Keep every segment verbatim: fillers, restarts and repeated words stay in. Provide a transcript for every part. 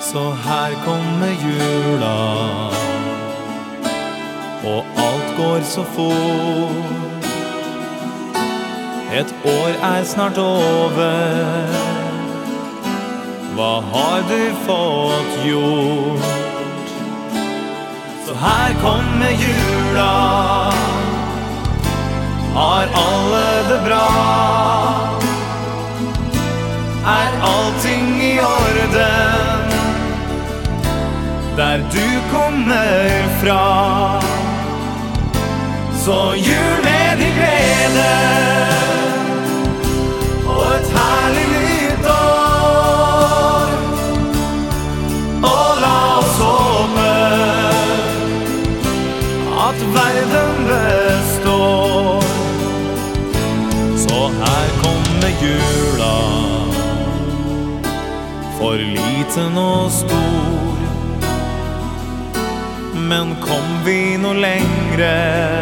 Så her kommer jula, og alt går så fort. Et år er snart over. Hva har du fått gjort? Så her kommer jula. Har alle det bra? Er allting i orden der du kommer fra? Så jul med din glede og et herlig nytt år. Og la oss håpe at verden består. Så her kommer jula, for liten og stor. Men kom vi nå lengre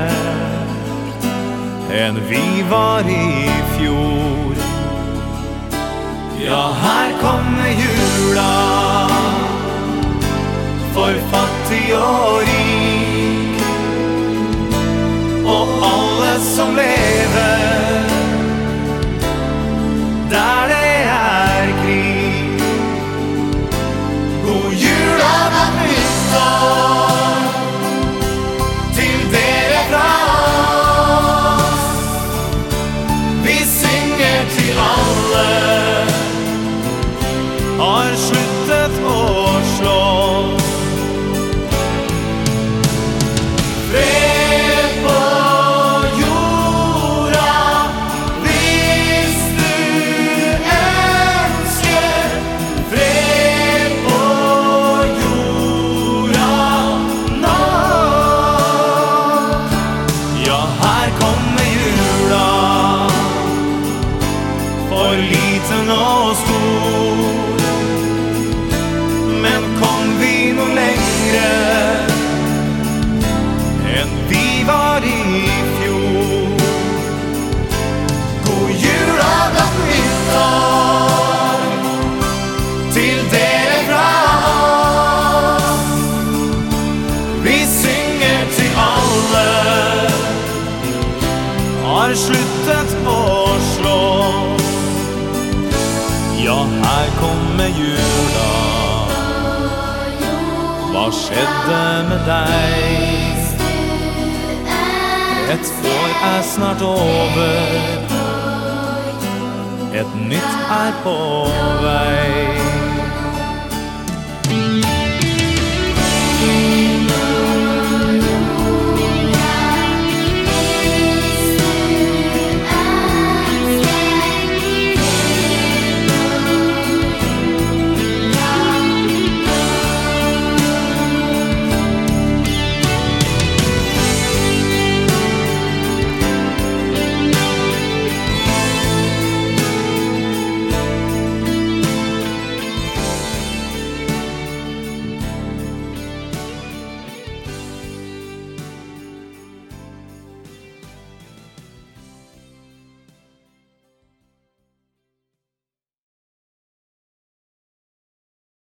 enn vi var i fjor? Ja, her kommer jula, for fattig og rik, og alle som lever der det er krig. God jul og godt nyttår til dere fra oss. Vi synger til alle har sluttet å slåss. Fred på jorda hvis du ønsker. Fred på jorda nå. Ja, her kommer jula, for liten og stor. Men kom vi nå lengre enn vi var i fjor? God jul og godt nyttår til dere fra oss. Vi synger til alle har sluttet å slåss. Ja, her kommer jula. Hva skjedde med deg? Et år er snart over. Et nytt er på vei.